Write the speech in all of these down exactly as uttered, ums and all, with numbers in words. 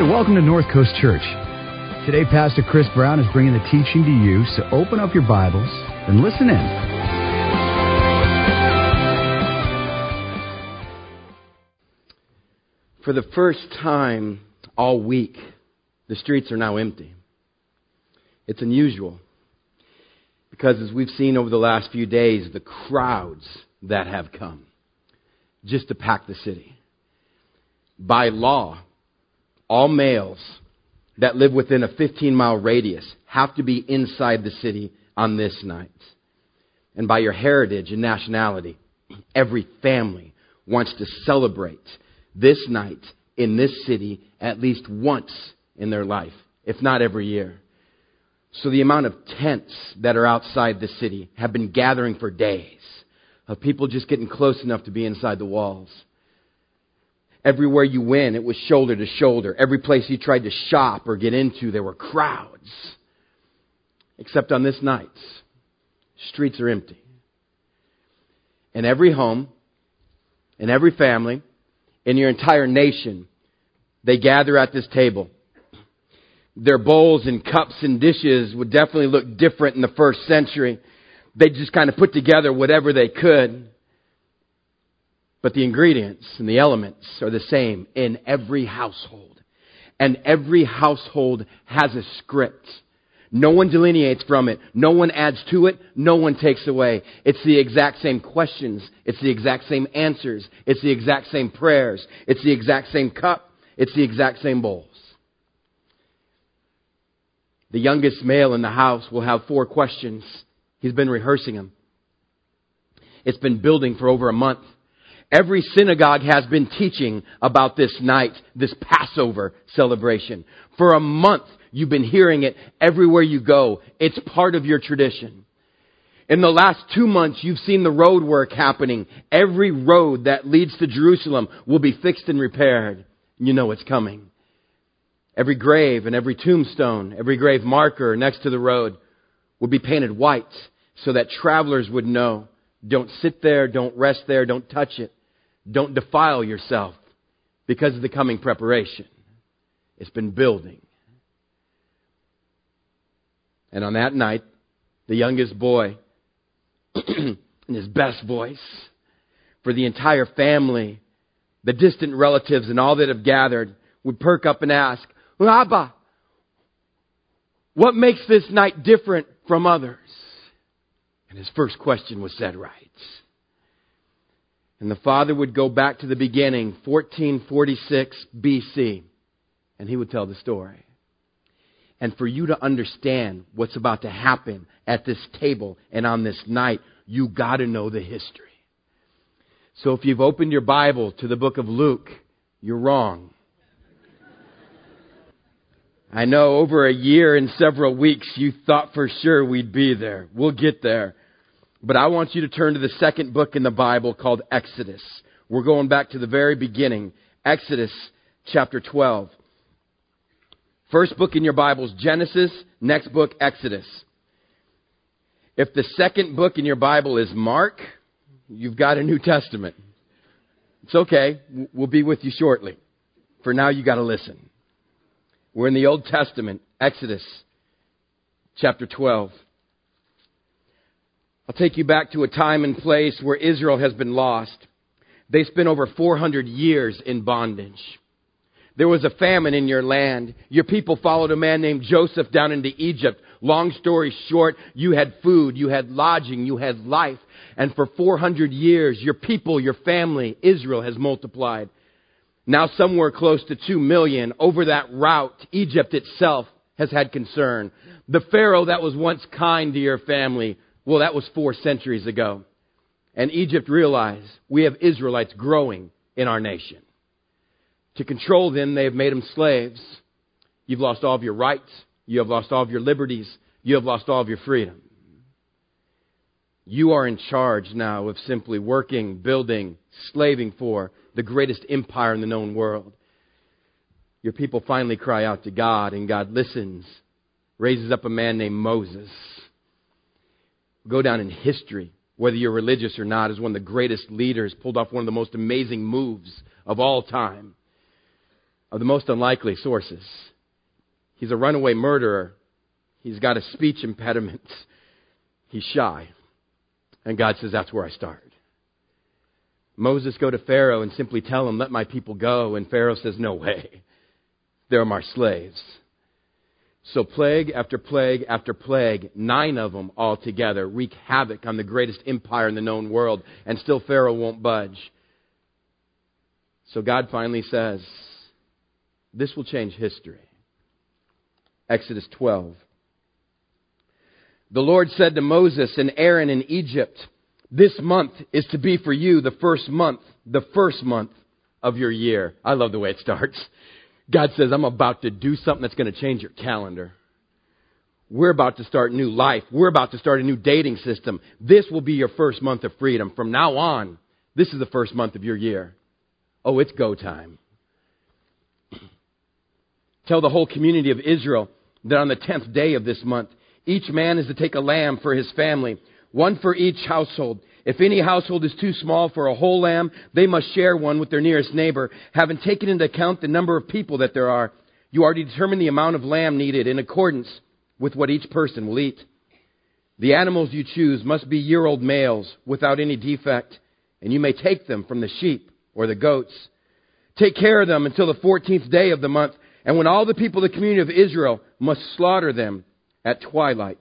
welcome to North Coast Church. Today, Pastor Chris Brown is bringing the teaching to you, so open up your Bibles and listen in. For the first time all week, the streets are now empty. It's unusual because, as we've seen over the last few days, the crowds that have come just to pack the city. By law, all males that live within a fifteen-mile radius have to be inside the city on this night. And by your heritage and nationality, every family wants to celebrate this night in this city at least once in their life, if not every year. So the amount of tents that are outside the city have been gathering for days, of people just getting close enough to be inside the walls. Everywhere you went, it was shoulder to shoulder. Every place you tried to shop or get into, there were crowds. Except on this night, streets are empty. In every home, in every family, in your entire nation, they gather at this table. Their bowls and cups and dishes would definitely look different in the first century. They just kind of put together whatever they could. But the ingredients and the elements are the same in every household. And every household has a script. No one delineates from it. No one adds to it. No one takes away. It's the exact same questions. It's the exact same answers. It's the exact same prayers. It's the exact same cup. It's the exact same bowls. The youngest male in the house will have four questions. He's been rehearsing them. It's been building for over a month. Every synagogue has been teaching about this night, this Passover celebration. For a month, you've been hearing it everywhere you go. It's part of your tradition. In the last two months, you've seen the road work happening. Every road that leads to Jerusalem will be fixed and repaired. You know it's coming. Every grave and every tombstone, every grave marker next to the road will be painted white so that travelers would know. Don't sit there, don't rest there, don't touch it. Don't defile yourself because of the coming preparation. It's been building. And on that night, the youngest boy, in his best voice, for the entire family, the distant relatives and all that have gathered, would perk up and ask, Rabbi, what makes this night different from others? And his first question was said right. And the father would go back to the beginning, fourteen forty-six B C, and he would tell the story. And for you to understand what's about to happen at this table and on this night, you got to know the history. So if you've opened your Bible to the book of Luke, you're wrong. I know over a year and several weeks you thought for sure we'd be there. We'll get there. But I want you to turn to the second book in the Bible called Exodus. We're going back to the very beginning. Exodus chapter twelve. First book in your Bible is Genesis. Next book, Exodus. If the second book in your Bible is Mark, you've got a New Testament. It's okay. We'll be with you shortly. For now, you got to listen. We're in the Old Testament, Exodus chapter twelve. I'll take you back to a time and place where Israel has been lost. They spent over four hundred years in bondage. There was a famine in your land. Your people followed a man named Joseph down into Egypt. Long story short, you had food, you had lodging, you had life. And for four hundred years, your people, your family, Israel has multiplied. Now somewhere close to two million. Over that route, Egypt itself has had concern. The Pharaoh that was once kind to your family, well, that was four centuries ago. And Egypt realized we have Israelites growing in our nation. To control them, they have made them slaves. You've lost all of your rights. You have lost all of your liberties. You have lost all of your freedom. You are in charge now of simply working, building, slaving for the greatest empire in the known world. Your people finally cry out to God, and God listens, raises up a man named Moses. Go down in history, whether you're religious or not, as one of the greatest leaders, pulled off one of the most amazing moves of all time. of the most unlikely sources. He's a runaway murderer. He's got a speech impediment. He's shy. And God says, that's where I start. Moses, go to Pharaoh and simply tell him, let my people go. And Pharaoh says, no way. They're my slaves. So plague after plague after plague, nine of them all together, wreak havoc on the greatest empire in the known world. And still Pharaoh won't budge. So God finally says, this will change history. Exodus twelve. The Lord said to Moses and Aaron in Egypt, this month is to be for you the first month, the first month of your year. I love the way it starts. God says, I'm about to do something that's going to change your calendar. We're about to start new life. We're about to start a new dating system. This will be your first month of freedom. From now on, this is the first month of your year. Oh, it's go time. Tell the whole community of Israel that on the tenth day of this month, each man is to take a lamb for his family, one for each household. If any household is too small for a whole lamb, they must share one with their nearest neighbor. Having taken into account the number of people that there are, you are to determine the amount of lamb needed in accordance with what each person will eat. The animals you choose must be year-old males without any defect, and you may take them from the sheep or the goats. Take care of them until the fourteenth day of the month, and when all the people of the community of Israel must slaughter them at twilight.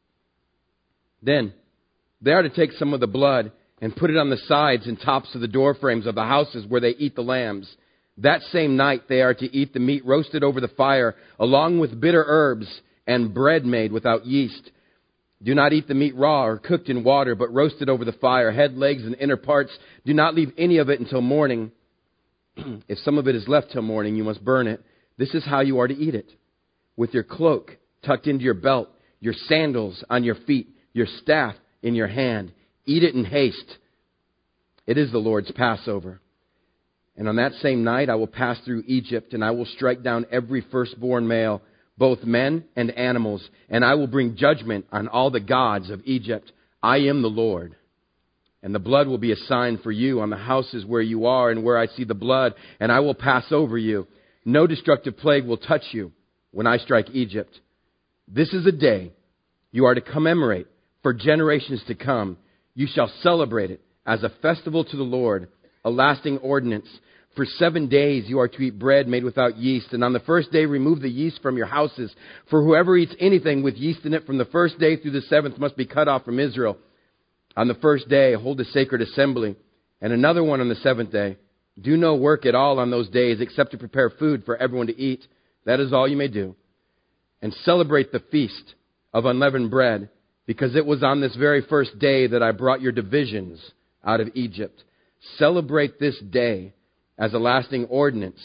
Then they are to take some of the blood and put it on the sides and tops of the door frames of the houses where they eat the lambs. That same night they are to eat the meat roasted over the fire, along with bitter herbs and bread made without yeast. Do not eat the meat raw or cooked in water, but roasted over the fire, head, legs, and inner parts. Do not leave any of it until morning. If some of it is left till morning, you must burn it. This is how you are to eat it. With your cloak tucked into your belt, your sandals on your feet, your staff in your hand. Eat it in haste. It is the Lord's Passover. And on that same night I will pass through Egypt, and I will strike down every firstborn male, both men and animals, and I will bring judgment on all the gods of Egypt. I am the Lord. And the blood will be a sign for you on the houses where you are and where I see the blood, and I will pass over you. No destructive plague will touch you when I strike Egypt. This is a day you are to commemorate for generations to come. You shall celebrate it as a festival to the Lord, a lasting ordinance. For seven days you are to eat bread made without yeast, and on the first day remove the yeast from your houses. For whoever eats anything with yeast in it from the first day through the seventh must be cut off from Israel. On the first day hold a sacred assembly, and another one on the seventh day. Do no work at all on those days except to prepare food for everyone to eat. That is all you may do. And celebrate the feast of unleavened bread, because it was on this very first day that I brought your divisions out of Egypt. Celebrate this day as a lasting ordinance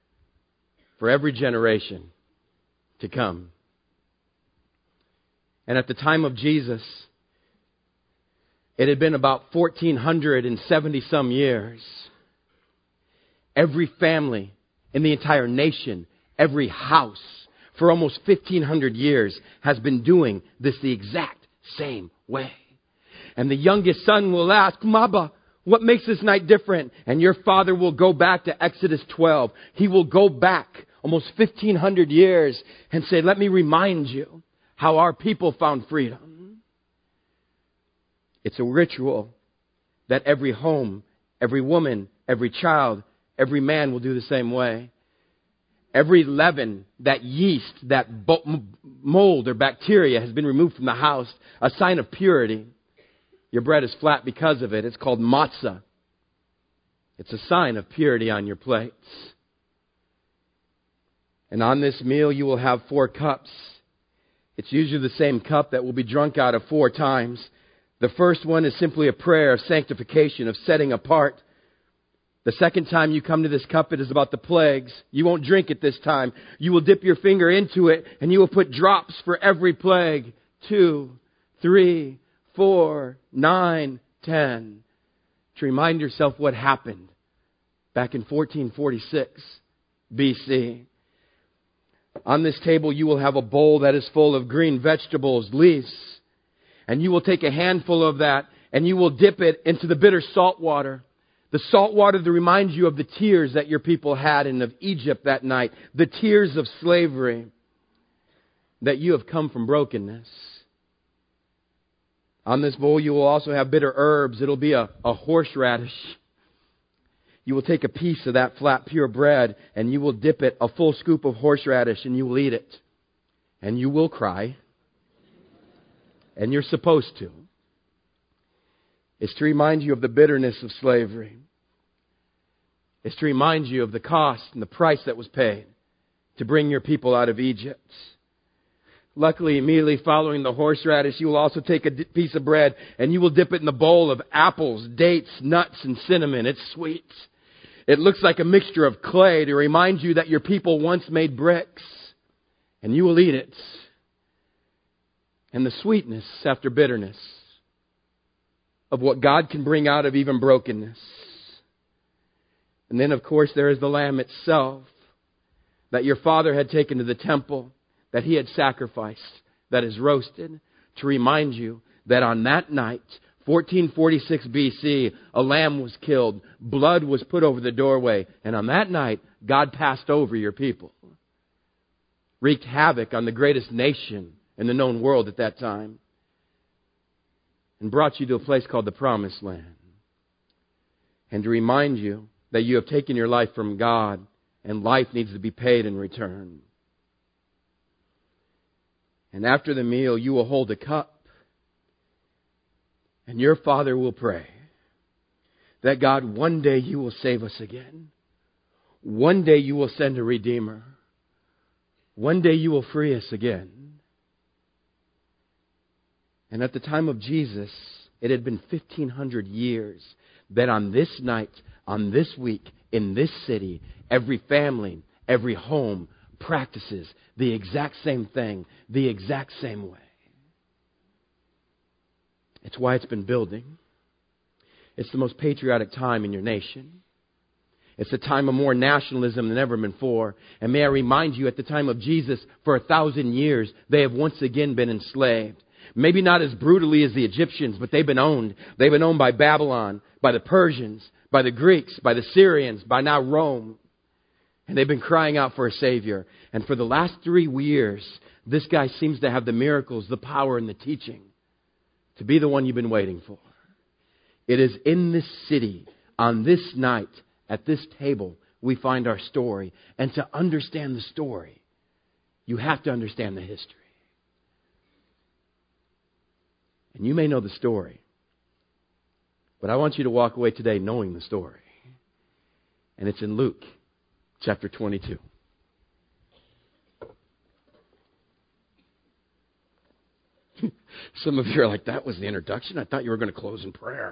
for every generation to come. And at the time of Jesus, it had been about fourteen seventy some years. Every family in the entire nation, every house, for almost fifteen hundred years has been doing this the exact same way. And the youngest son will ask, Maba, what makes this night different? And your father will go back to Exodus twelve. He will go back almost fifteen hundred years and say, let me remind you how our people found freedom. It's a ritual that every home, every woman, every child, every man will do the same way. Every leaven, that yeast, that mold or bacteria has been removed from the house, a sign of purity. Your bread is flat because of it. It's called matzah. It's a sign of purity on your plates. And on this meal you will have four cups. It's usually the same cup that will be drunk out of four times. The first one is simply a prayer of sanctification, of setting apart. The second time you come to this cup, it is about the plagues. You won't drink it this time. You will dip your finger into it, and you will put drops for every plague. Two, three, four, nine, ten. To remind yourself what happened back in fourteen forty-six B C. On this table you will have a bowl that is full of green vegetables, leaves. And you will take a handful of that and you will dip it into the bitter salt water. The salt water that reminds you of the tears that your people had in of Egypt that night. The tears of slavery. That you have come from brokenness. On this bowl you will also have bitter herbs. It'll be a, a horseradish. You will take a piece of that flat pure bread and you will dip it, a full scoop of horseradish, and you will eat it. And you will cry. And you're supposed to. It's to remind you of the bitterness of slavery. It's to remind you of the cost and the price that was paid to bring your people out of Egypt. Luckily, immediately following the horseradish, you will also take a d- piece of bread and you will dip it in the bowl of apples, dates, nuts, and cinnamon. It's sweet. It looks like a mixture of clay to remind you that your people once made bricks. And you will eat it. And the sweetness after bitterness of what God can bring out of even brokenness. And then, of course, there is the lamb itself that your father had taken to the temple, that he had sacrificed, that is roasted, to remind you that on that night, fourteen forty-six B C, a lamb was killed, blood was put over the doorway, and on that night, God passed over your people. Wreaked havoc on the greatest nation in the known world at that time, and brought you to a place called the Promised Land. And to remind you that you have taken your life from God, and life needs to be paid in return. And after the meal, you will hold a cup, and your Father will pray that God, one day you will save us again. One day you will send a Redeemer. One day you will free us again. And at the time of Jesus, it had been fifteen hundred years that on this night, on this week, in this city, every family, every home practices the exact same thing, the exact same way. It's why it's been building. It's the most patriotic time in your nation. It's a time of more nationalism than ever before. And may I remind you, at the time of Jesus, for a thousand years, they have once again been enslaved. Maybe not as brutally as the Egyptians, but they've been owned. They've been owned by Babylon, by the Persians, by the Greeks, by the Syrians, by now Rome. And they've been crying out for a Savior. And for the last three years, this guy seems to have the miracles, the power, and the teaching to be the one you've been waiting for. It is in this city, on this night, at this table, we find our story. And to understand the story, you have to understand the history. And you may know the story, but I want you to walk away today knowing the story. And it's in Luke chapter twenty-two. Some of you are like, that was the introduction? I thought you were going to close in prayer.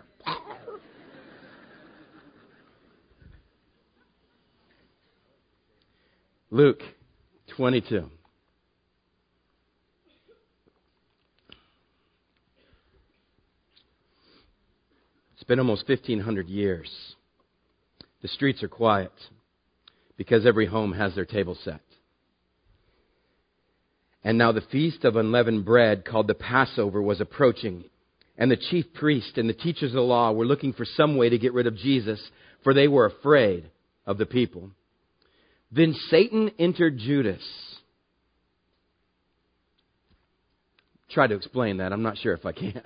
Luke twenty-two. It's been almost fifteen hundred years. The streets are quiet because every home has their table set. And now the feast of unleavened bread, called the Passover, was approaching. And the chief priest and the teachers of the law were looking for some way to get rid of Jesus, for they were afraid of the people. Then Satan entered Judas. Try to explain that. I'm not sure if I can.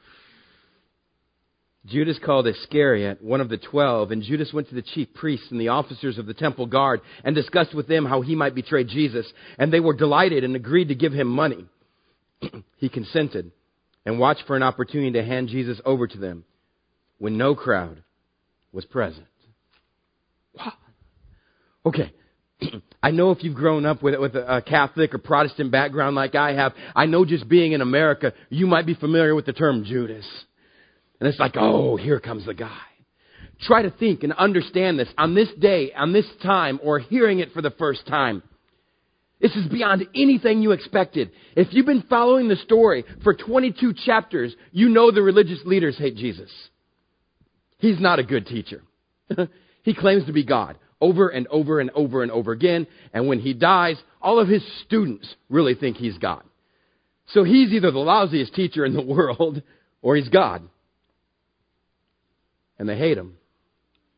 Judas called Iscariot, one of the twelve, and Judas went to the chief priests and the officers of the temple guard and discussed with them how he might betray Jesus. And they were delighted and agreed to give him money. He consented and watched for an opportunity to hand Jesus over to them when no crowd was present. Wow. Okay. I know if you've grown up with, with a Catholic or Protestant background like I have, I know just being in America, you might be familiar with the term Judas. And it's like, oh, here comes the guy. Try to think and understand this on this day, on this time, or hearing it for the first time. This is beyond anything you expected. If you've been following the story for twenty-two chapters, you know the religious leaders hate Jesus. He's not a good teacher. He claims to be God over and over and over and over again. And when he dies, all of his students really think he's God. So he's either the lousiest teacher in the world or he's God. And they hate him.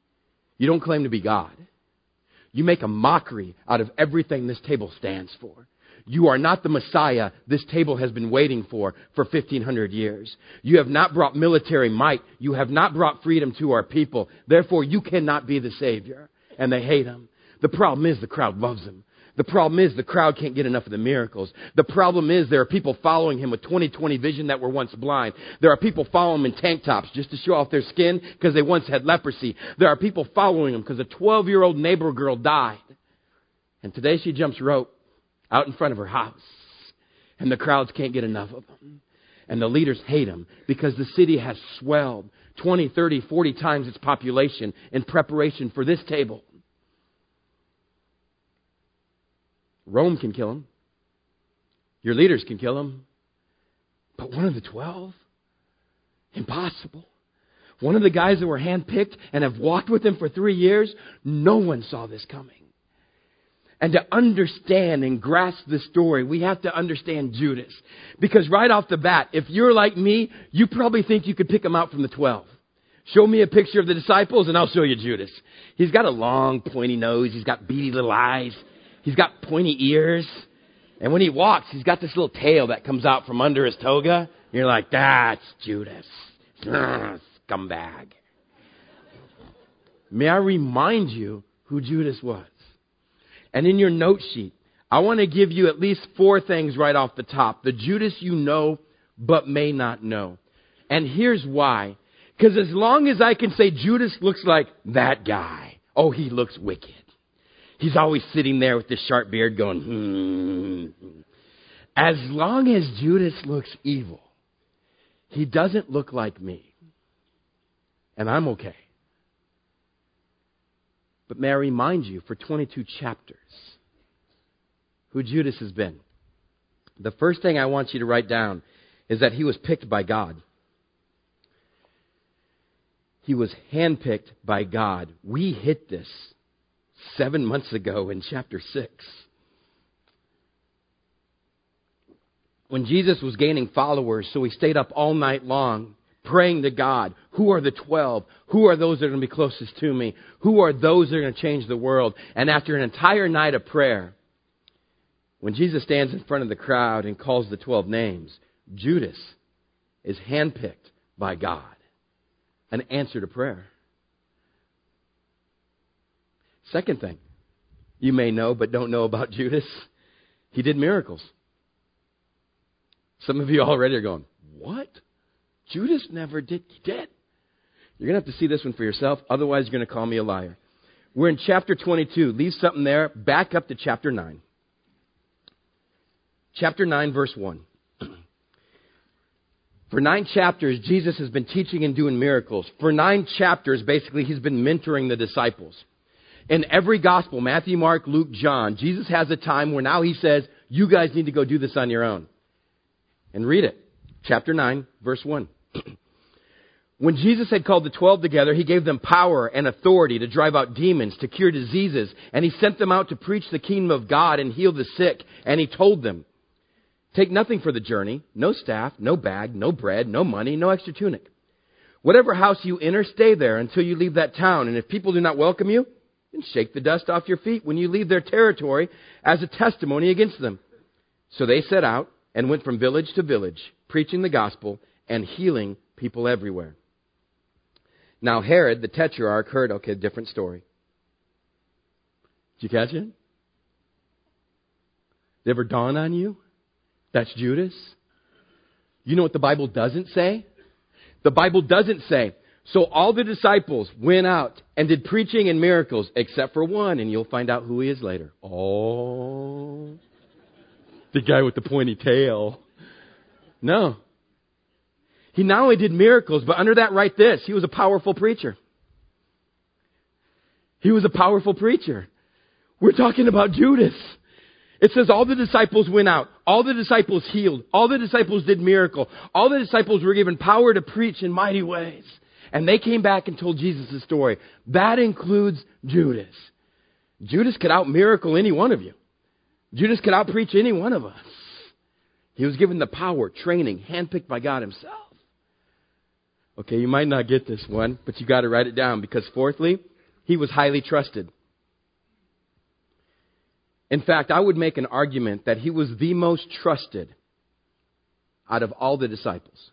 You don't claim to be God. You make a mockery out of everything this table stands for. You are not the Messiah this table has been waiting for for fifteen hundred years. You have not brought military might. You have not brought freedom to our people. Therefore, you cannot be the Savior. And they hate him. The problem is the crowd loves him. The problem is the crowd can't get enough of the miracles. The problem is there are people following him with twenty twenty vision that were once blind. There are people following him in tank tops just to show off their skin because they once had leprosy. There are people following him because a twelve-year-old neighbor girl died. And today she jumps rope out in front of her house. And the crowds can't get enough of him. And the leaders hate him because the city has swelled twenty, thirty, forty times its population in preparation for this table. Rome can kill him. Your leaders can kill him. But one of the twelve? Impossible. One of the guys that were handpicked and have walked with him for three years, no one saw this coming. And to understand and grasp this story, we have to understand Judas. Because right off the bat, if you're like me, you probably think you could pick him out from the twelve. Show me a picture of the disciples and I'll show you Judas. He's got a long, pointy nose. He's got beady little eyes. He's got pointy ears. And when he walks, he's got this little tail that comes out from under his toga. You're like, that's Judas. Scumbag. May I remind you who Judas was? And in your note sheet, I want to give you at least four things right off the top. The Judas you know, but may not know. And here's why. Because as long as I can say Judas looks like that guy, oh, he looks wicked. He's always sitting there with this sharp beard going, hmm. As long as Judas looks evil, he doesn't look like me. And I'm okay. But may I remind you, for twenty-two chapters, who Judas has been. The first thing I want you to write down is that he was picked by God. He was handpicked by God. We hit this seven months ago in chapter six. When Jesus was gaining followers, so he stayed up all night long praying to God. Who are the twelve? Who are those that are going to be closest to me? Who are those that are going to change the world? And after an entire night of prayer, when Jesus stands in front of the crowd and calls the twelve names, Judas is handpicked by God. An answer to prayer. Second thing you may know but don't know about Judas, he did miracles. Some of you already are going, what? Judas never did. He did. You're going to have to see this one for yourself. Otherwise, you're going to call me a liar. We're in chapter twenty-two. Leave something there. Back up to chapter nine. Chapter nine, verse one. For nine chapters, Jesus has been teaching and doing miracles. For nine chapters, basically, he's been mentoring the disciples. In every gospel, Matthew, Mark, Luke, John, Jesus has a time where now he says, you guys need to go do this on your own. And read it. Chapter nine, verse one. When Jesus had called the twelve together, he gave them power and authority to drive out demons, to cure diseases, and he sent them out to preach the kingdom of God and heal the sick. And he told them, take nothing for the journey, no staff, no bag, no bread, no money, no extra tunic. Whatever house you enter, stay there until you leave that town. And if people do not welcome you, then shake the dust off your feet when you leave their territory as a testimony against them. So they set out and went from village to village, preaching the gospel and healing people everywhere. Now Herod, the tetrarch, heard, okay, different story. Did you catch it? Did it ever dawn on you? That's Judas. You know what the Bible doesn't say? The Bible doesn't say, so all the disciples went out and did preaching and miracles, except for one, and you'll find out who he is later. Oh, the guy with the pointy tail. No. He not only did miracles, but under that, write this, he was a powerful preacher. He was a powerful preacher. We're talking about Judas. It says all the disciples went out. All the disciples healed. All the disciples did miracle. All the disciples were given power to preach in mighty ways. And they came back and told Jesus the story. That includes Judas. Judas could out-miracle any one of you. Judas could out-preach any one of us. He was given the power, training, handpicked by God himself. Okay, you might not get this one, but you got to write it down. Because fourthly, he was highly trusted. In fact, I would make an argument that he was the most trusted out of all the disciples.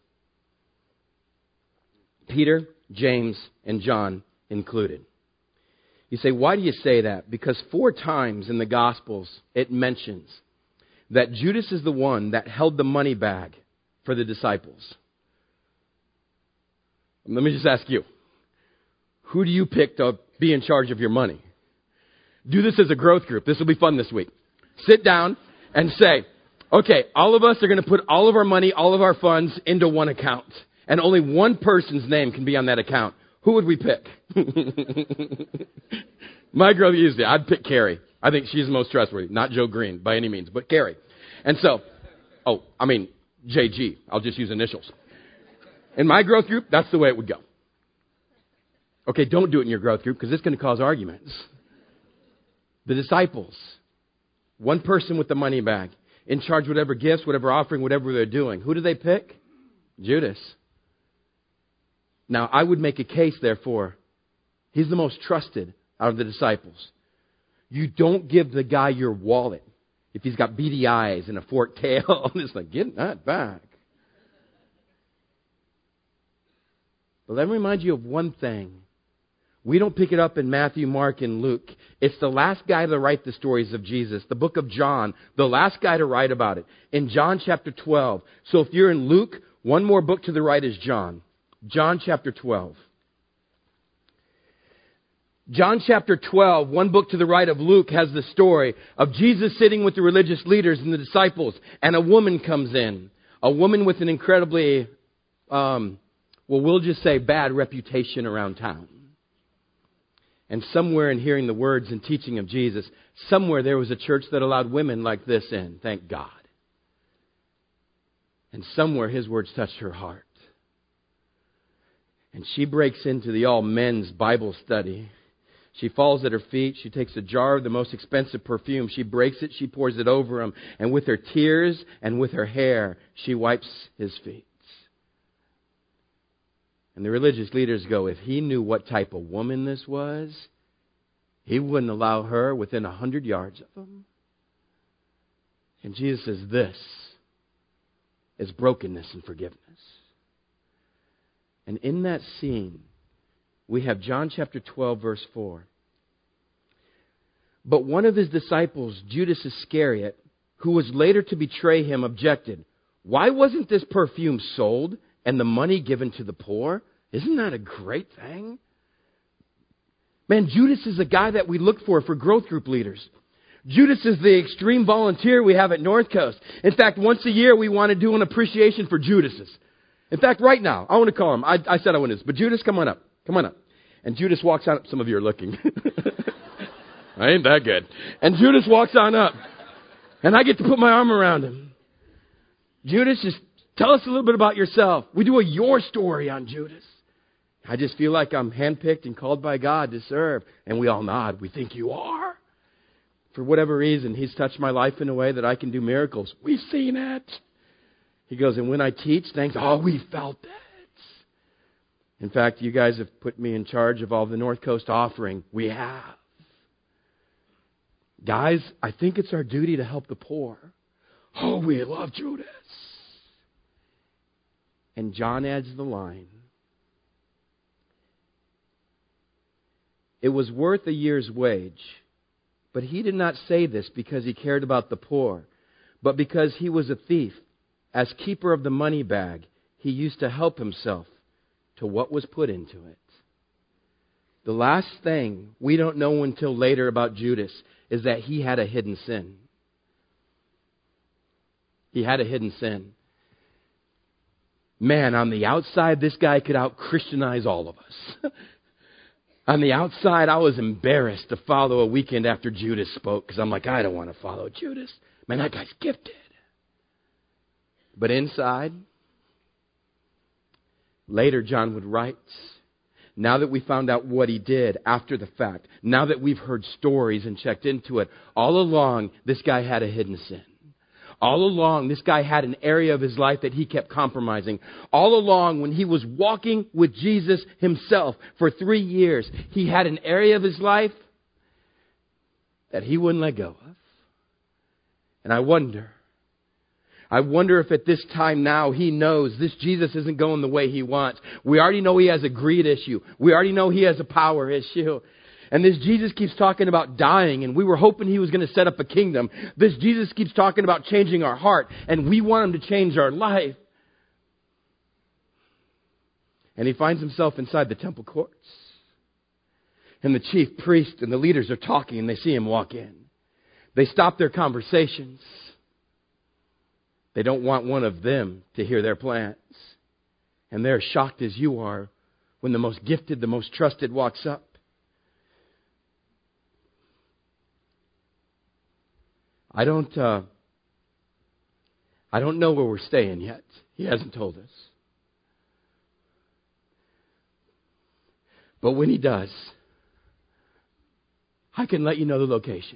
Peter, James, and John included. You say, why do you say that? Because four times in the Gospels it mentions that Judas is the one that held the money bag for the disciples. Let me just ask you, who do you pick to be in charge of your money? Do this as a growth group. This will be fun this week. Sit down and say, okay, all of us are going to put all of our money, all of our funds into one account. And only one person's name can be on that account. Who would we pick? My girl used it. I'd pick Carrie. I think she's the most trustworthy. Not Joe Green by any means, but Carrie. And so, oh, I mean, J G. I'll just use initials. In my growth group, that's the way it would go. Okay, don't do it in your growth group because it's going to cause arguments. The disciples, one person with the money bag, in charge of whatever gifts, whatever offering, whatever they're doing. Who do they pick? Judas. Now, I would make a case, therefore, he's the most trusted out of the disciples. You don't give the guy your wallet if he's got beady eyes and a forked tail. It's like, get that back. But let me remind you of one thing. We don't pick it up in Matthew, Mark, and Luke. It's the last guy to write the stories of Jesus. The book of John, the last guy to write about it. In John chapter twelve. So if you're in Luke, one more book to the right is John. John chapter twelve. John chapter twelve, one book to the right of Luke, has the story of Jesus sitting with the religious leaders and the disciples. And a woman comes in. A woman with an incredibly, um, well, we'll just say bad reputation around town. And somewhere in hearing the words and teaching of Jesus, somewhere there was a church that allowed women like this in. Thank God. And somewhere his words touched her heart. And she breaks into the all men's Bible study. She falls at her feet. She takes a jar of the most expensive perfume. She breaks it. She pours it over him. And with her tears and with her hair, she wipes his feet. And the religious leaders go, if he knew what type of woman this was, he wouldn't allow her within a hundred yards of him. And Jesus says, this is brokenness and forgiveness. And in that scene, we have John chapter twelve, verse four. But one of his disciples, Judas Iscariot, who was later to betray him, objected, why wasn't this perfume sold and the money given to the poor? Isn't that a great thing? Man, Judas is a guy that we look for for growth group leaders. Judas is the extreme volunteer we have at North Coast. In fact, once a year we want to do an appreciation for Judases. In fact, right now, I want to call him. I, I said I want to do this, but Judas, come on up. Come on up. And Judas walks on up. Some of you are looking. I ain't that good. And Judas walks on up. And I get to put my arm around him. Judas, just tell us a little bit about yourself. We do a your story on Judas. I just feel like I'm handpicked and called by God to serve. And we all nod. We think you are. For whatever reason, he's touched my life in a way that I can do miracles. We've seen it. He goes, and when I teach things, oh, we felt it. In fact, you guys have put me in charge of all the North Coast offering. We have. Guys, I think it's our duty to help the poor. Oh, we love Judas. And John adds the line. It was worth a year's wage. But he did not say this because he cared about the poor, but because he was a thief. As keeper of the money bag, he used to help himself to what was put into it. The last thing we don't know until later about Judas is that he had a hidden sin. He had a hidden sin. Man, on the outside, this guy could out-Christianize all of us. On the outside, I was embarrassed to follow a weekend after Judas spoke because I'm like, I don't want to follow Judas. Man, that guy's gifted. But inside, later John would write, now that we found out what he did after the fact, now that we've heard stories and checked into it, all along, this guy had a hidden sin. All along, this guy had an area of his life that he kept compromising. All along, when he was walking with Jesus himself for three years, he had an area of his life that he wouldn't let go of. And I wonder, I wonder if at this time now he knows this Jesus isn't going the way he wants. We already know he has a greed issue. We already know he has a power issue. And this Jesus keeps talking about dying, and we were hoping he was going to set up a kingdom. This Jesus keeps talking about changing our heart, and we want him to change our life. And he finds himself inside the temple courts. And the chief priest and the leaders are talking, and they see him walk in. They stop their conversations. They don't want one of them to hear their plans. And they're shocked as you are when the most gifted, the most trusted walks up. I don't, uh, I don't know where we're staying yet. He hasn't told us. But when he does, I can let you know the location.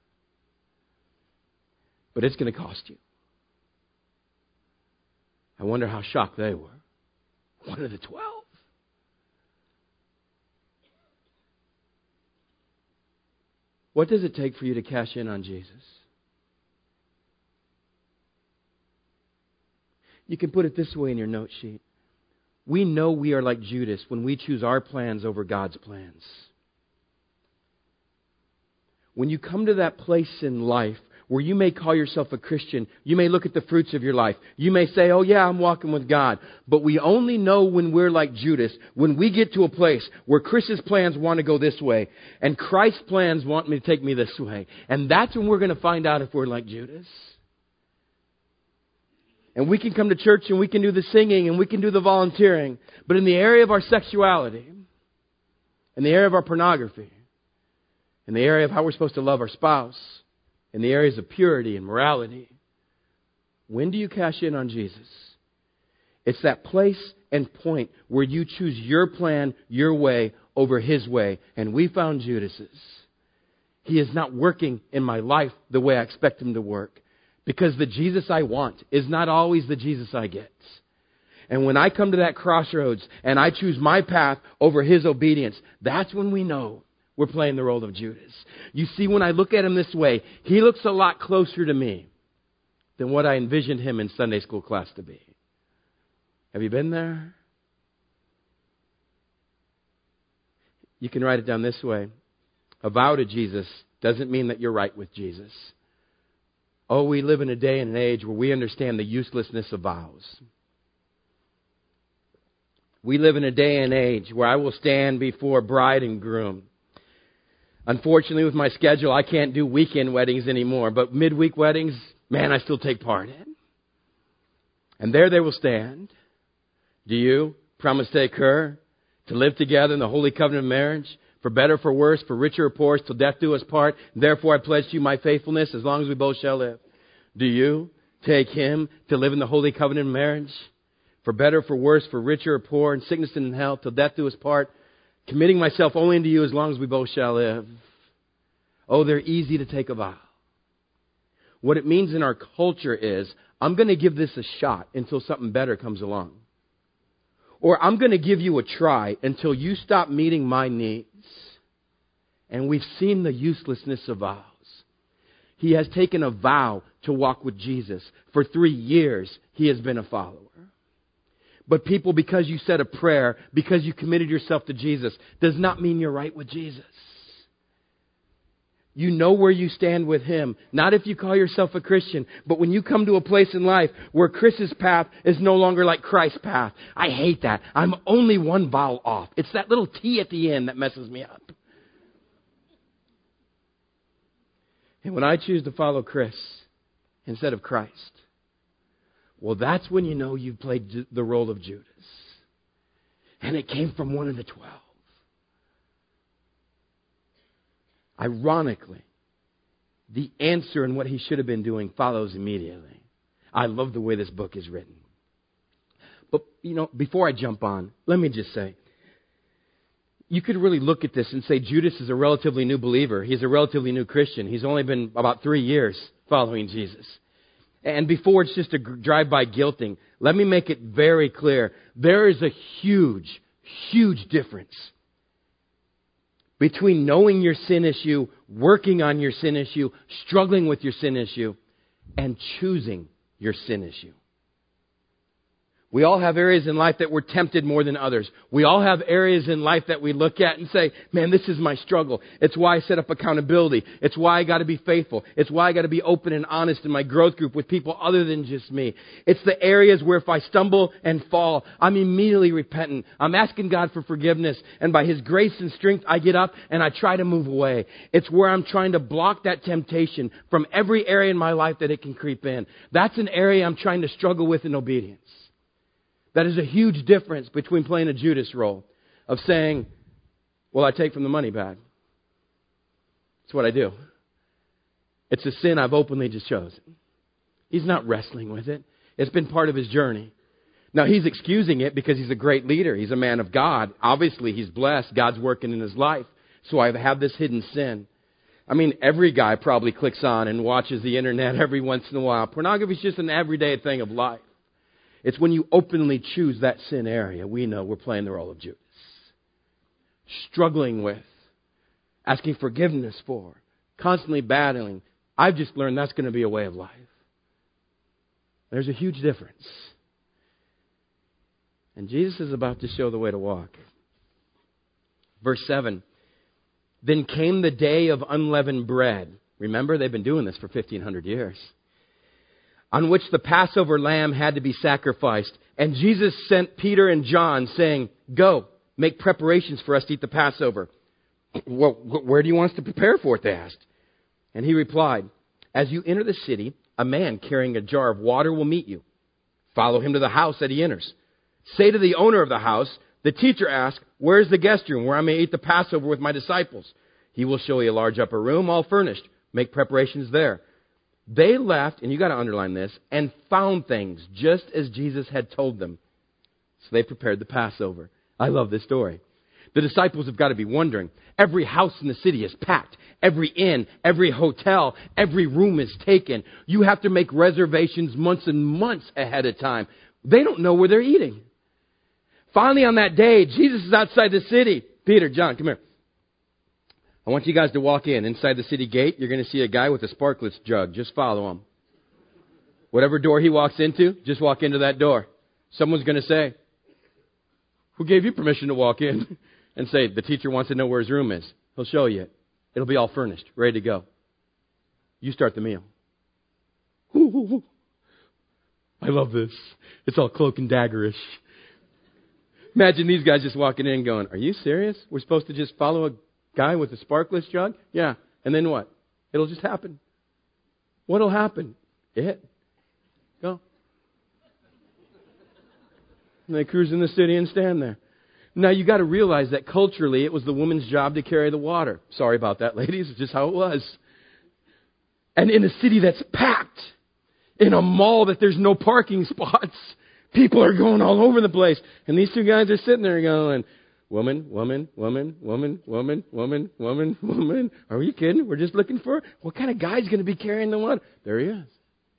But it's going to cost you. I wonder how shocked they were. One of the twelve. What does it take for you to cash in on Jesus? You can put it this way in your note sheet. We know we are like Judas when we choose our plans over God's plans. When you come to that place in life where you may call yourself a Christian, you may look at the fruits of your life. You may say, oh yeah, I'm walking with God. But we only know when we're like Judas, when we get to a place where Chris's plans want to go this way and Christ's plans want me to take me this way. And that's when we're going to find out if we're like Judas. And we can come to church and we can do the singing and we can do the volunteering. But in the area of our sexuality, in the area of our pornography, in the area of how we're supposed to love our spouse, in the areas of purity and morality, when do you cash in on Jesus? It's that place and point where you choose your plan, your way, over His way. And we found Judas's. He is not working in my life the way I expect Him to work. Because the Jesus I want is not always the Jesus I get. And when I come to that crossroads and I choose my path over His obedience, that's when we know we're playing the role of Judas. You see, when I look at him this way, he looks a lot closer to me than what I envisioned him in Sunday school class to be. Have you been there? You can write it down this way. A vow to Jesus doesn't mean that you're right with Jesus. Oh, we live in a day and an age where we understand the uselessness of vows. We live in a day and age where I will stand before bride and groom. Unfortunately, with my schedule, I can't do weekend weddings anymore. But midweek weddings, man, I still take part in. And there they will stand. Do you promise to take her, to live together in the holy covenant of marriage? For better, for worse, for richer or poor, till death do us part. Therefore I pledge to you my faithfulness as long as we both shall live. Do you take him to live in the holy covenant of marriage? For better, for worse, for richer or poor, in sickness and in health, till death do us part. Committing myself only unto you as long as we both shall live. Oh, they're easy to take a vow. What it means in our culture is, I'm going to give this a shot until something better comes along. Or I'm going to give you a try until you stop meeting my needs. And we've seen the uselessness of vows. He has taken a vow to walk with Jesus. For three years, he has been a follower. But people, because you said a prayer, because you committed yourself to Jesus, does not mean you're right with Jesus. You know where you stand with Him. Not if you call yourself a Christian, but when you come to a place in life where Chris's path is no longer like Christ's path. I hate that. I'm only one vowel off. It's that little T at the end that messes me up. And when I choose to follow Chris instead of Christ, well, that's when you know you've played the role of Judas. And it came from one of the twelve. Ironically, the answer in what he should have been doing follows immediately. I love the way this book is written. But, you know, before I jump on, let me just say, you could really look at this and say Judas is a relatively new believer. He's a relatively new Christian. He's only been about three years following Jesus. And before it's just a drive-by guilting, let me make it very clear. There is a huge, huge difference between knowing your sin issue, working on your sin issue, struggling with your sin issue, and choosing your sin issue. We all have areas in life that we're tempted more than others. We all have areas in life that we look at and say, man, this is my struggle. It's why I set up accountability. It's why I got to be faithful. It's why I got to be open and honest in my growth group with people other than just me. It's the areas where if I stumble and fall, I'm immediately repentant. I'm asking God for forgiveness. And by His grace and strength, I get up and I try to move away. It's where I'm trying to block that temptation from every area in my life that it can creep in. That's an area I'm trying to struggle with in obedience. That is a huge difference between playing a Judas role of saying, well, I take from the money bag. That's what I do. It's a sin I've openly just chosen. He's not wrestling with it. It's been part of his journey. Now, he's excusing it because he's a great leader. He's a man of God. Obviously, he's blessed. God's working in his life. So I have this hidden sin. I mean, every guy probably clicks on and watches the internet every once in a while. Pornography is just an everyday thing of life. It's when you openly choose that sin area, we know we're playing the role of Judas. Struggling with, asking forgiveness for, constantly battling. I've just learned that's going to be a way of life. There's a huge difference. And Jesus is about to show the way to walk. Verse seven. Then came the day of unleavened bread. Remember, they've been doing this for fifteen hundred years. On which the Passover lamb had to be sacrificed. And Jesus sent Peter and John, saying, go, make preparations for us to eat the Passover. Well, where do you want us to prepare for it, they asked. And he replied, as you enter the city, a man carrying a jar of water will meet you. Follow him to the house that he enters. Say to the owner of the house, the teacher asks, where's the guest room where I may eat the Passover with my disciples? He will show you a large upper room, all furnished. Make preparations there. They left, and you got to underline this, and found things just as Jesus had told them. So they prepared the Passover. I love this story. The disciples have got to be wondering. Every house in the city is packed. Every inn, every hotel, every room is taken. You have to make reservations months and months ahead of time. They don't know where they're eating. Finally, on that day, Jesus is outside the city. Peter, John, come here. I want you guys to walk in. Inside the city gate, you're going to see a guy with a sparklets jug. Just follow him. Whatever door he walks into, just walk into that door. Someone's going to say, who gave you permission to walk in? And say, the teacher wants to know where his room is. He'll show you it. It'll be all furnished, ready to go. You start the meal. Ooh, ooh, ooh. I love this. It's all cloak and daggerish. Imagine these guys just walking in going, are you serious? We're supposed to just follow a guy with a sparklets jug? Yeah. And then what? It'll just happen. What'll happen? It. Go. And they cruise in the city and stand there. Now you got to realize that culturally it was the woman's job to carry the water. Sorry about that, ladies. It's just how it was. And in a city that's packed, in a mall that there's no parking spots, people are going all over the place. And these two guys are sitting there going, Woman, woman, woman, woman, woman, woman, woman, woman. Are you kidding? We're just looking for, what kind of guy's going to be carrying the water? There he is.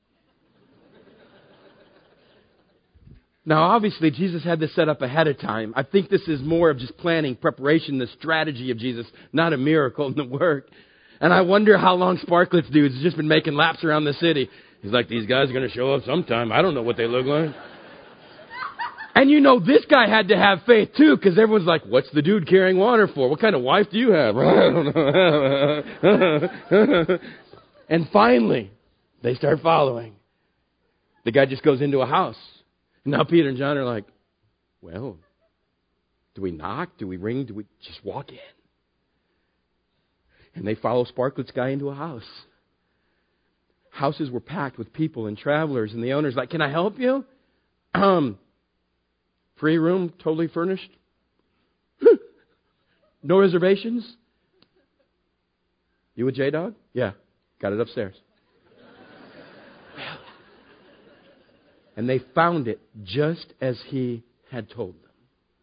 Now, obviously, Jesus had this set up ahead of time. I think this is more of just planning, preparation, the strategy of Jesus, not a miracle in the work. And I wonder how long Sparklets dude's just been making laps around the city. He's like, these guys are going to show up sometime. I don't know what they look like. And you know, this guy had to have faith too, because everyone's like, what's the dude carrying water for? What kind of wife do you have? I don't know. And finally, they start following. The guy just goes into a house. Now Peter and John are like, well, do we knock? Do we ring? Do we just walk in? And they follow Sparklets guy into a house. Houses were packed with people and travelers, and the owner's like, can I help you? Um, free room, totally furnished. No reservations? You with J-Dog? Yeah, got it upstairs. And they found it just as he had told them.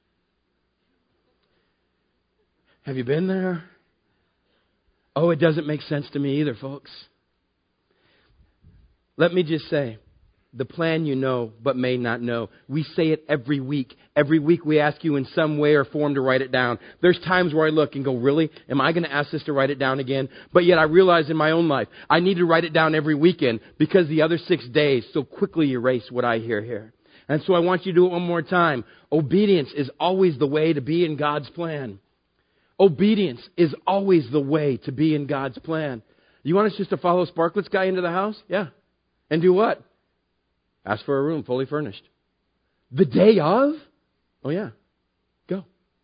Have you been there? Oh, it doesn't make sense to me either, folks. Let me just say, the plan you know, but may not know. We say it every week. Every week we ask you in some way or form to write it down. There's times where I look and go, really? Am I going to ask this to write it down again? But yet I realize in my own life, I need to write it down every weekend because the other six days so quickly erase what I hear here. And so I want you to do it one more time. Obedience is always the way to be in God's plan. Obedience is always the way to be in God's plan. You want us just to follow Sparklet's guy into the house? Yeah. And do what? Ask for a room fully furnished. The day of? Oh yeah. Go.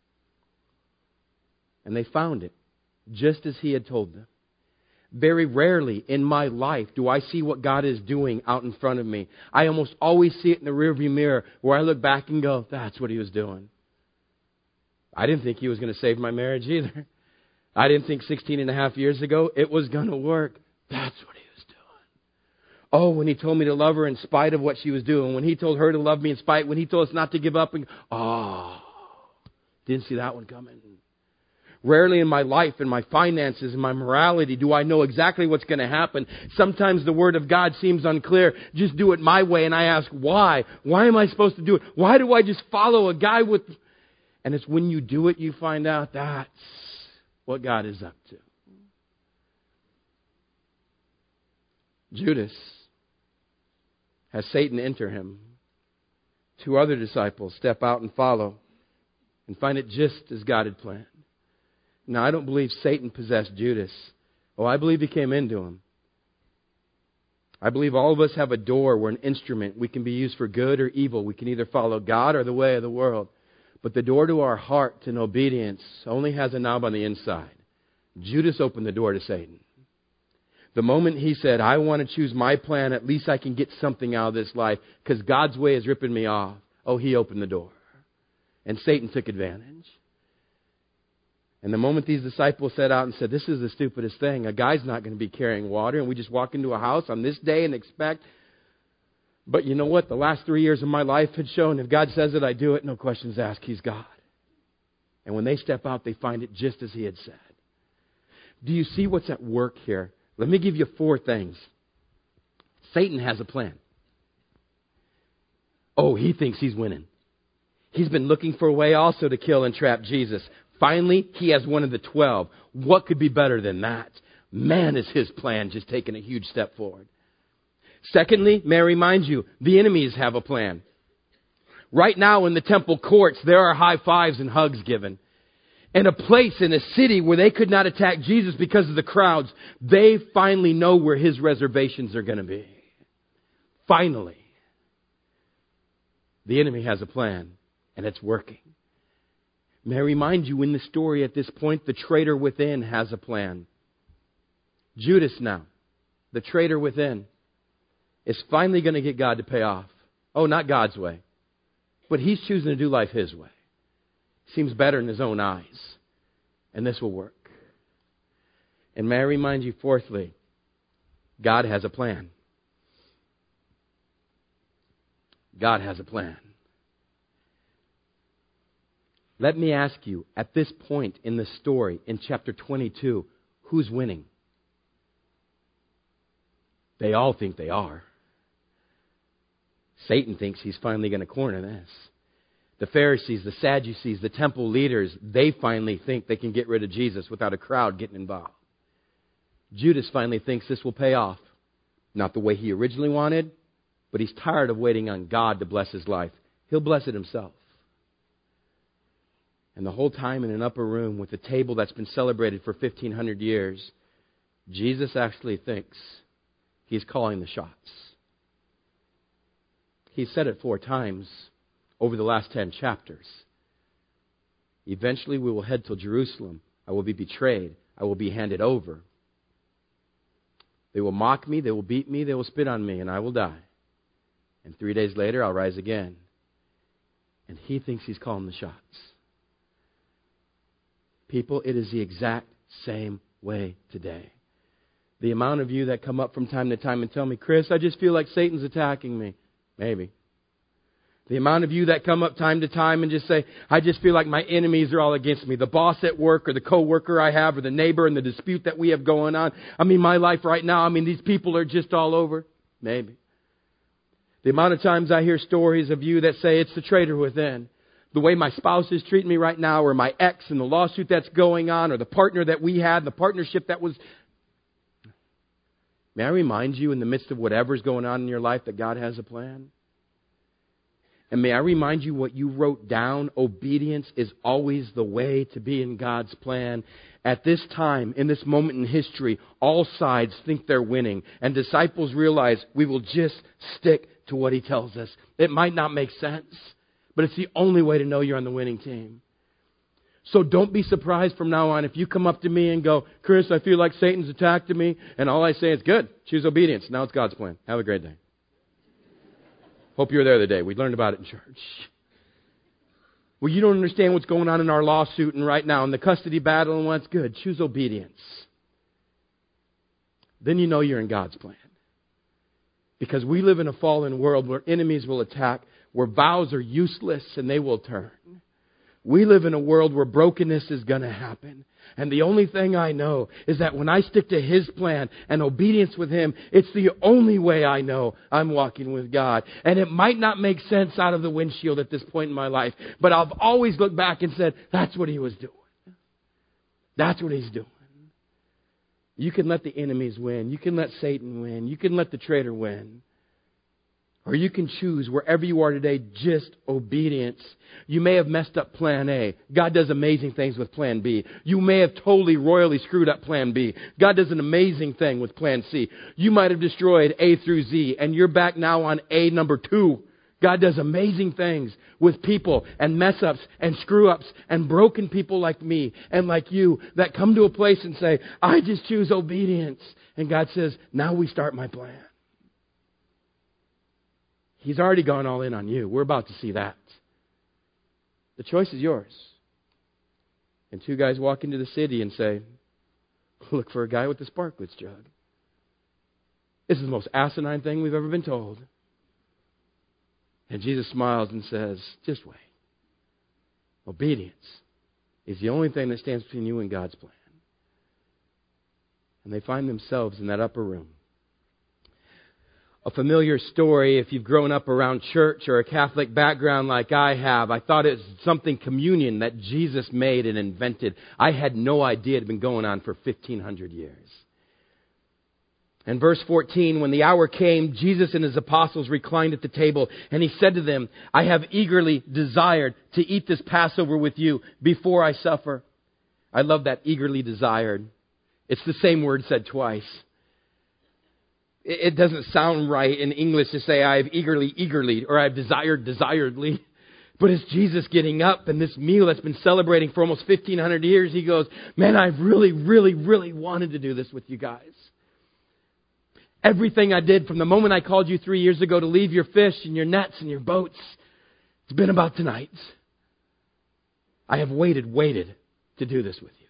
And they found it just as he had told them. Very rarely in my life do I see what God is doing out in front of me. I almost always see it in the rearview mirror where I look back and go, that's what he was doing. I didn't think he was going to save my marriage either. I didn't think sixteen and a half years ago it was going to work. That's what he was doing. Oh, when he told me to love her in spite of what she was doing. When he told her to love me in spite. When he told us not to give up. And oh, didn't see that one coming. Rarely in my life, in my finances, in my morality, do I know exactly what's going to happen. Sometimes the Word of God seems unclear. Just do it my way. And I ask, why? Why am I supposed to do it? Why do I just follow a guy with... And it's when you do it, you find out that's what God is up to. Judas has Satan enter him. Two other disciples step out and follow and find it just as God had planned. Now, I don't believe Satan possessed Judas. Oh, I believe he came into him. I believe all of us have a door. We're an instrument. We can be used for good or evil. We can either follow God or the way of the world. But the door to our heart and obedience only has a knob on the inside. Judas opened the door to Satan. The moment he said, I want to choose my plan, at least I can get something out of this life because God's way is ripping me off. Oh, he opened the door. And Satan took advantage. And the moment these disciples set out and said, this is the stupidest thing. A guy's not going to be carrying water. And we just walk into a house on this day and expect. But you know what? The last three years of my life had shown if God says it, I do it. No questions asked. He's God. And when they step out, they find it just as he had said. Do you see what's at work here? Let me give you four things. Satan has a plan. Oh, he thinks he's winning. He's been looking for a way also to kill and trap Jesus. Finally, he has one of the twelve. What could be better than that? Man, is his plan just taking a huge step forward. Secondly, may I remind you, the enemies have a plan. Right now in the temple courts, there are high fives and hugs given. And a place in a city where they could not attack Jesus because of the crowds, they finally know where his reservations are going to be. Finally, the enemy has a plan, and it's working. May I remind you, in the story at this point, the traitor within has a plan. Judas now, the traitor within, is finally going to get God to pay off. Oh, not God's way. But he's choosing to do life his way. Seems better in his own eyes. And this will work. And may I remind you, fourthly, God has a plan. God has a plan. Let me ask you, at this point in the story, in chapter twenty-two, who's winning? They all think they are. Satan thinks he's finally going to corner this. The Pharisees, the Sadducees, the temple leaders, they finally think they can get rid of Jesus without a crowd getting involved. Judas finally thinks this will pay off. Not the way he originally wanted, but he's tired of waiting on God to bless his life. He'll bless it himself. And the whole time in an upper room with a table that's been celebrated for fifteen hundred years, Jesus actually thinks he's calling the shots. He said it four times over the last ten chapters. Eventually we will head to Jerusalem. I will be betrayed. I will be handed over. They will mock me. They will beat me. They will spit on me, and I will die. And three days later, I'll rise again. And he thinks he's calling the shots. People, it is the exact same way today. The amount of you that come up from time to time and tell me, Chris, I just feel like Satan's attacking me. Maybe. The amount of you that come up time to time and just say, I just feel like my enemies are all against me. The boss at work or the coworker I have or the neighbor and the dispute that we have going on. I mean, my life right now, I mean, these people are just all over. Maybe. The amount of times I hear stories of you that say it's the traitor within. The way my spouse is treating me right now, or my ex and the lawsuit that's going on, or the partner that we had, the partnership that was... May I remind you in the midst of whatever's going on in your life that God has a plan? And may I remind you what you wrote down, obedience is always the way to be in God's plan. At this time, in this moment in history, all sides think they're winning. And disciples realize we will just stick to what He tells us. It might not make sense, but it's the only way to know you're on the winning team. So don't be surprised from now on if you come up to me and go, Chris, I feel like Satan's attacked me. And all I say is, good, choose obedience. Now it's God's plan. Have a great day. Hope you were there the day. We learned about it in church. Well, you don't understand what's going on in our lawsuit and right now in the custody battle and what's good. Choose obedience. Then you know you're in God's plan. Because we live in a fallen world where enemies will attack, where vows are useless and they will turn. We live in a world where brokenness is going to happen. And the only thing I know is that when I stick to His plan and obedience with Him, it's the only way I know I'm walking with God. And it might not make sense out of the windshield at this point in my life, but I've always looked back and said, that's what He was doing. That's what He's doing. You can let the enemies win. You can let Satan win. You can let the traitor win. Or you can choose wherever you are today, just obedience. You may have messed up plan A. God does amazing things with plan B. You may have totally, royally screwed up plan B. God does an amazing thing with plan C. You might have destroyed A through Z, and you're back now on A number two. God does amazing things with people and mess-ups and screw-ups and broken people like me and like you that come to a place and say, I just choose obedience. And God says, now we start my plan. He's already gone all in on you. We're about to see that. The choice is yours. And two guys walk into the city and say, look for a guy with a Sparklets jug. This is the most asinine thing we've ever been told. And Jesus smiles and says, just wait. Obedience is the only thing that stands between you and God's plan. And they find themselves in that upper room. A familiar story if you've grown up around church or a Catholic background like I have. I thought it was something communion that Jesus made and invented. I had no idea it had been going on for fifteen hundred years. And verse fourteen, when the hour came, Jesus and His apostles reclined at the table, and He said to them, I have eagerly desired to eat this Passover with you before I suffer. I love that, eagerly desired. It's the same word said twice. It doesn't sound right in English to say I've eagerly, eagerly, or I've desired, desiredly. But it's Jesus getting up and this meal that's been celebrating for almost fifteen hundred years, He goes, man, I've really, really, really wanted to do this with you guys. Everything I did from the moment I called you three years ago to leave your fish and your nets and your boats, it's been about tonight. I have waited, waited to do this with you.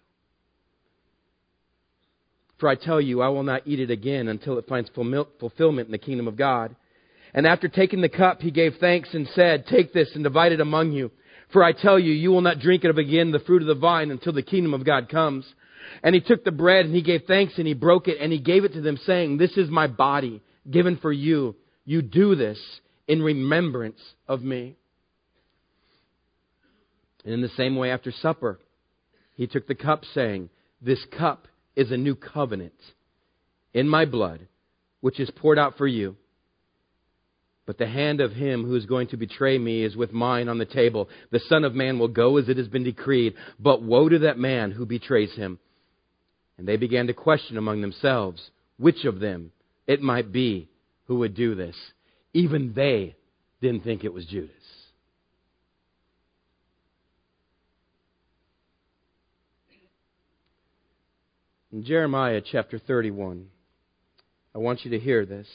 For I tell you, I will not eat it again until it finds fulfillment in the kingdom of God. And after taking the cup, He gave thanks and said, take this and divide it among you. For I tell you, you will not drink of again the fruit of the vine until the kingdom of God comes. And He took the bread and He gave thanks and He broke it and He gave it to them saying, this is my body given for you. You do this in remembrance of me. And in the same way after supper, He took the cup saying, this cup is a new covenant in my blood, which is poured out for you. But the hand of him who is going to betray me is with mine on the table. The Son of Man will go as it has been decreed, but woe to that man who betrays him. And they began to question among themselves which of them it might be who would do this. Even they didn't think it was Judas. In Jeremiah chapter thirty-one, I want you to hear this.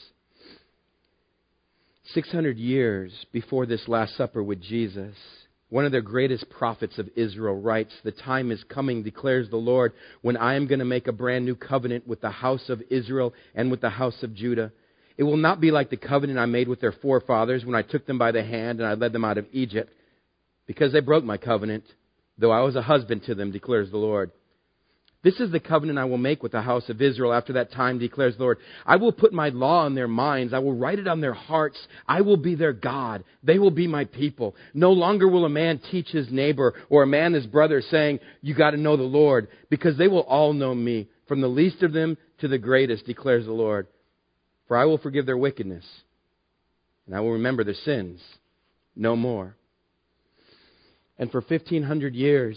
six hundred years before this Last Supper with Jesus, one of the greatest prophets of Israel writes, the time is coming, declares the Lord, when I am going to make a brand new covenant with the house of Israel and with the house of Judah. It will not be like the covenant I made with their forefathers when I took them by the hand and I led them out of Egypt, because they broke my covenant, though I was a husband to them, declares the Lord. This is the covenant I will make with the house of Israel after that time, declares the Lord. I will put my law in their minds. I will write it on their hearts. I will be their God. They will be my people. No longer will a man teach his neighbor or a man his brother, saying, you got to know the Lord, because they will all know me, from the least of them to the greatest, declares the Lord. For I will forgive their wickedness, and I will remember their sins no more. And for fifteen hundred years,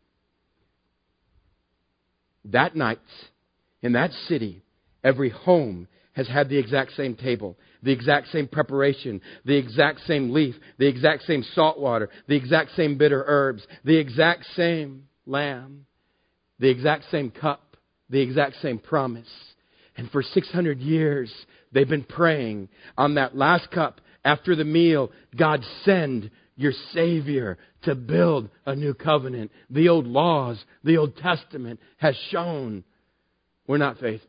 that night, in that city, every home has had the exact same table, the exact same preparation, the exact same leaf, the exact same salt water, the exact same bitter herbs, the exact same lamb, the exact same cup, the exact same promise. And for six hundred years, they've been praying on that last cup after the meal, God, send your Savior to build a new covenant. The old laws, the Old Testament has shown we're not faithful.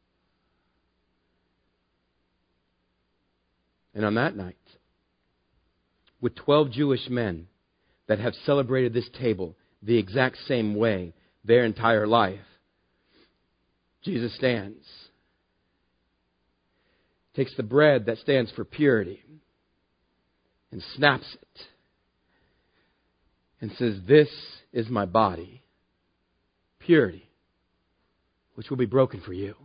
And on that night, with twelve Jewish men that have celebrated this table the exact same way their entire life, Jesus stands, takes the bread that stands for purity and snaps it and says, this is my body, purity, which will be broken for you.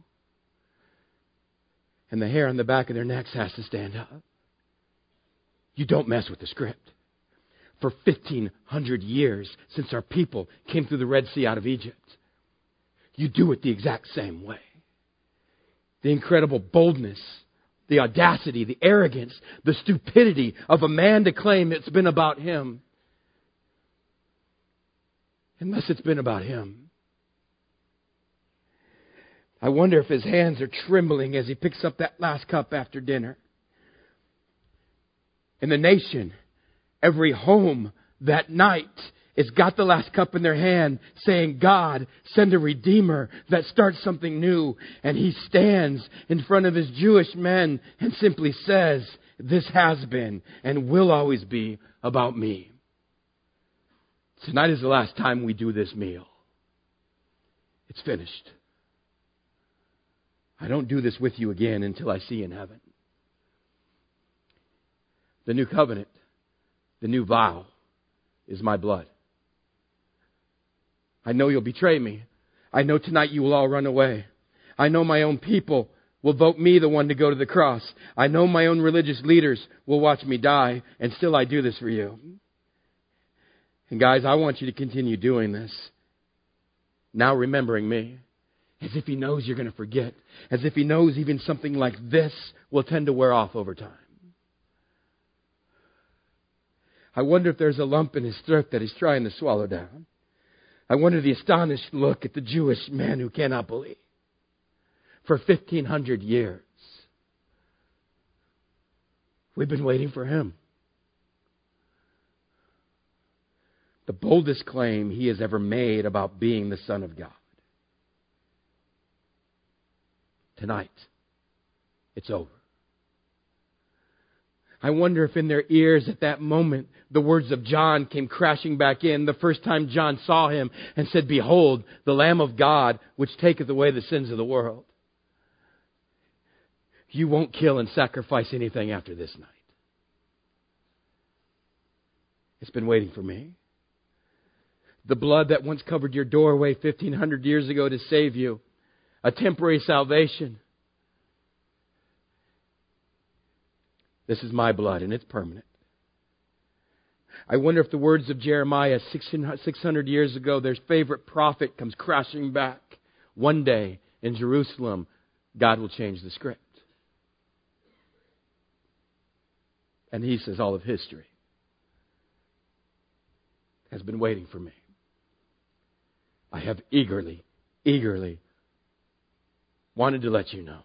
And the hair on the back of their necks has to stand up. You don't mess with the script. For fifteen hundred years, since our people came through the Red Sea out of Egypt, you do it the exact same way. The incredible boldness, the audacity, the arrogance, the stupidity of a man to claim it's been about him. Unless it's been about him. I wonder if his hands are trembling as he picks up that last cup after dinner. In the nation, every home that night has got the last cup in their hand, saying, God, send a Redeemer that starts something new. And he stands in front of his Jewish men and simply says, this has been and will always be about me. Tonight is the last time we do this meal. It's finished. I don't do this with you again until I see you in heaven. The new covenant, the new vow, is my blood. I know you'll betray me. I know tonight you will all run away. I know my own people will vote me the one to go to the cross. I know my own religious leaders will watch me die, and still I do this for you. And guys, I want you to continue doing this. Now remembering me. As if he knows you're going to forget. As if he knows even something like this will tend to wear off over time. I wonder if there's a lump in his throat that he's trying to swallow down. I wonder the astonished look at the Jewish man who cannot believe. For fifteen hundred years, we've been waiting for him. The boldest claim he has ever made about being the Son of God. Tonight, it's over. I wonder if in their ears at that moment, the words of John came crashing back in the first time John saw him and said, behold, the Lamb of God, which taketh away the sins of the world. You won't kill and sacrifice anything after this night. It's been waiting for me. The blood that once covered your doorway fifteen hundred years ago to save you. A temporary salvation. This is my blood and it's permanent. I wonder if the words of Jeremiah six hundred years ago, their favorite prophet, comes crashing back. One day in Jerusalem, God will change the script. And he says all of history has been waiting for me. I have eagerly, eagerly wanted to let you know.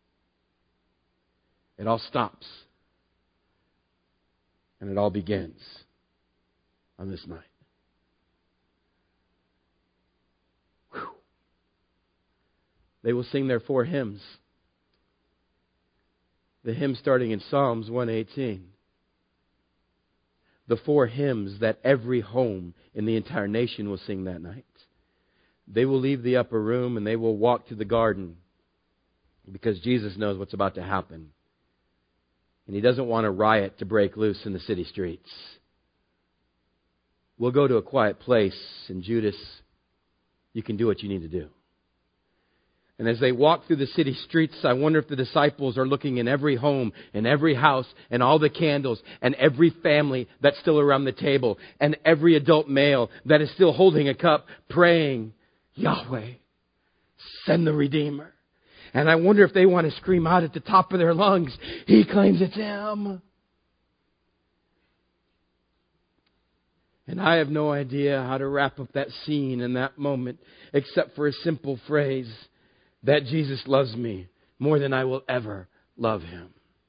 It all stops. And it all begins on this night. Whew. They will sing their four hymns. The hymn starting in Psalms one eighteen. The four hymns that every home in the entire nation will sing that night. they will leave the upper room and they will walk to the garden because Jesus knows what's about to happen. And He doesn't want a riot to break loose in the city streets. We'll go to a quiet place, and Judas, you can do what you need to do. And as they walk through the city streets, I wonder if the disciples are looking in every home, in every house, and all the candles, and every family that's still around the table, and every adult male that is still holding a cup, praying, Yahweh, send the Redeemer. And I wonder if they want to scream out at the top of their lungs, He claims it's Him. And I have no idea how to wrap up that scene in that moment, except for a simple phrase, that Jesus loves me more than I will ever love Him.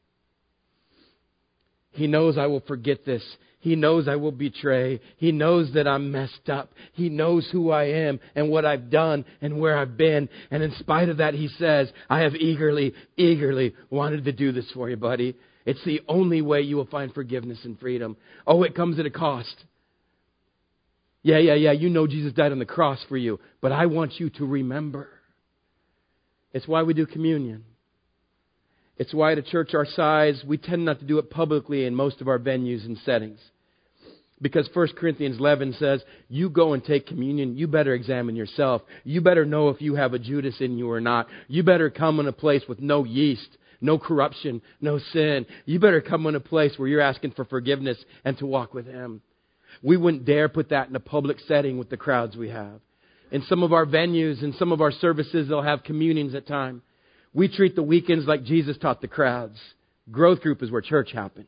He knows I will forget this. He knows I will betray. He knows that I'm messed up. He knows who I am and what I've done and where I've been. And in spite of that, He says, I have eagerly, eagerly wanted to do this for you, buddy. It's the only way you will find forgiveness and freedom. Oh, it comes at a cost. Yeah, yeah, yeah, you know Jesus died on the cross for you. But I want you to remember. It's why we do communion. It's why at a church our size, we tend not to do it publicly in most of our venues and settings. Because First Corinthians eleven says, you go and take communion, you better examine yourself. You better know if you have a Judas in you or not. You better come in a place with no yeast, no corruption, no sin. You better come in a place where you're asking for forgiveness and to walk with Him. We wouldn't dare put that in a public setting with the crowds we have. In some of our venues and some of our services, they'll have communions at times. We treat the weekends like Jesus taught the crowds. Growth group is where church happens.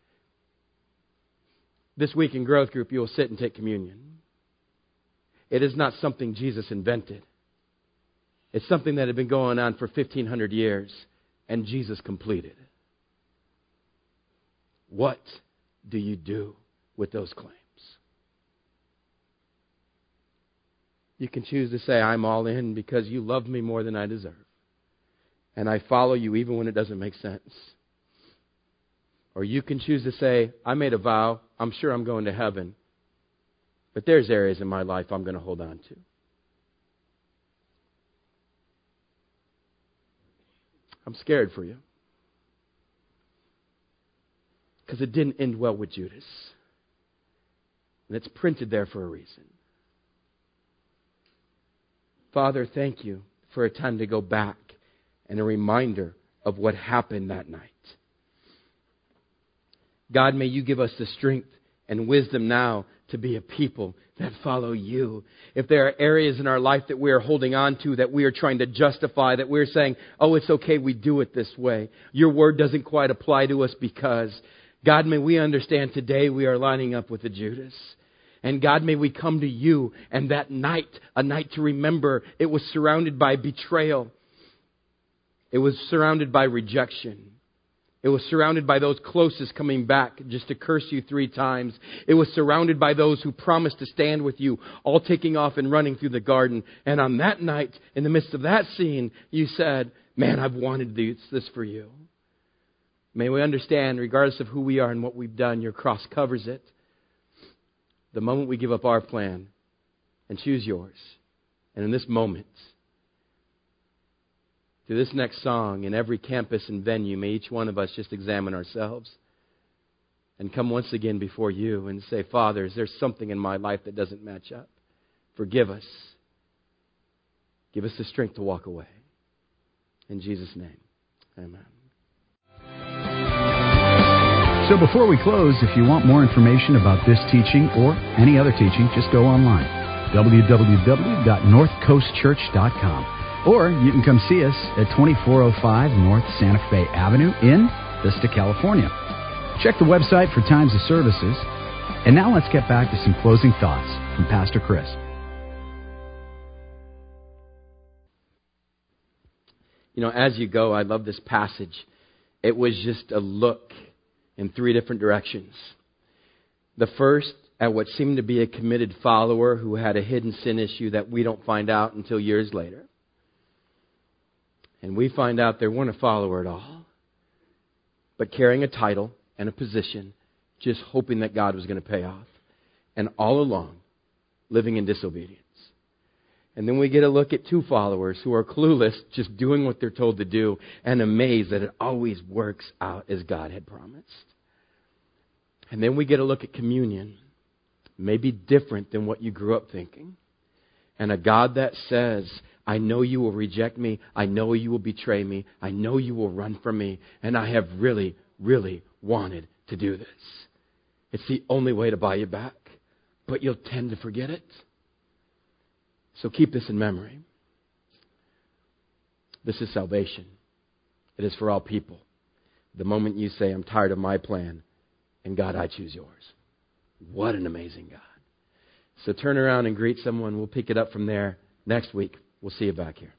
This week in growth group, you will sit and take communion. It is not something Jesus invented. It's something that had been going on for fifteen hundred years, and Jesus completed. What do you do with those claims? You can choose to say, I'm all in because you love me more than I deserve. And I follow you even when it doesn't make sense. Or you can choose to say, I made a vow, I'm sure I'm going to heaven. But there's areas in my life I'm going to hold on to. I'm scared for you. Because it didn't end well with Judas. And it's printed there for a reason. Father, thank you for a time to go back and a reminder of what happened that night. God, may you give us the strength and wisdom now to be a people that follow you. If there are areas in our life that we are holding on to, that we are trying to justify, that we're saying, oh, it's okay, we do it this way. Your word doesn't quite apply to us because, God, may we understand today we are lining up with the Judas. And God, may we come to you, and that night, a night to remember, it was surrounded by betrayal. It was surrounded by rejection. It was surrounded by those closest coming back just to curse you three times. It was surrounded by those who promised to stand with you, all taking off and running through the garden. And on that night, in the midst of that scene, you said, man, I've wanted this for you. May we understand, regardless of who we are and what we've done, your cross covers it. The moment we give up our plan and choose yours, and in this moment, through this next song, in every campus and venue, may each one of us just examine ourselves and come once again before you and say, Father, is there something in my life that doesn't match up? Forgive us. Give us the strength to walk away. In Jesus' name, amen. So before we close, if you want more information about this teaching or any other teaching, just go online, w w w dot north coast church dot com. Or you can come see us at twenty-four oh five North Santa Fe Avenue in Vista, California. Check the website for times of services. And now let's get back to some closing thoughts from Pastor Chris. You know, as you go, I love this passage. It was just a look in three different directions. The first, at what seemed to be a committed follower who had a hidden sin issue that we don't find out until years later. And we find out they weren't a follower at all, but carrying a title and a position, just hoping that God was going to pay off. And all along, living in disobedience. And then we get a look at two followers who are clueless, just doing what they're told to do, and amazed that it always works out as God had promised. And then we get a look at communion, maybe different than what you grew up thinking. And a God that says, I know you will reject me. I know you will betray me. I know you will run from me. And I have really, really wanted to do this. It's the only way to buy you back. But you'll tend to forget it. So keep this in memory. This is salvation. It is for all people. The moment you say, I'm tired of my plan, and God, I choose yours. What an amazing God. So turn around and greet someone. We'll pick it up from there next week. We'll see you back here.